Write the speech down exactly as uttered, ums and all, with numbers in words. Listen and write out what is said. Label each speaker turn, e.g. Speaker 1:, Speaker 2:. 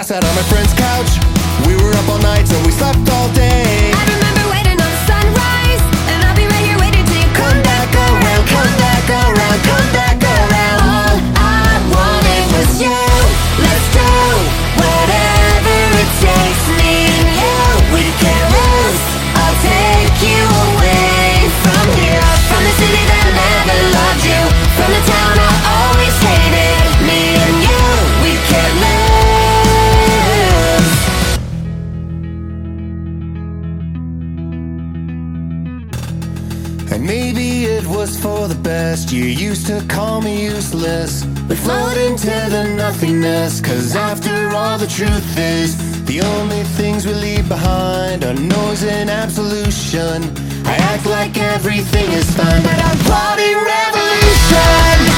Speaker 1: sat on my friend's couch. We were up all night, so we slept all day.
Speaker 2: I remember waiting on the sunrise, and I'll be right here waiting till you come back around, come back around, come back around. All I wanted was you. Let's do whatever it takes. Me and you, we can lose. I'll take you away from here, from the city that never loved you, from the town I always hated. Me and you, we can't lose.
Speaker 1: And maybe it was for the best. You used to call me useless. We float into the nothingness, cause after all the truth is, the only things we leave behind are noise and absolution. I act like everything is fine, but I'm plotting revolution.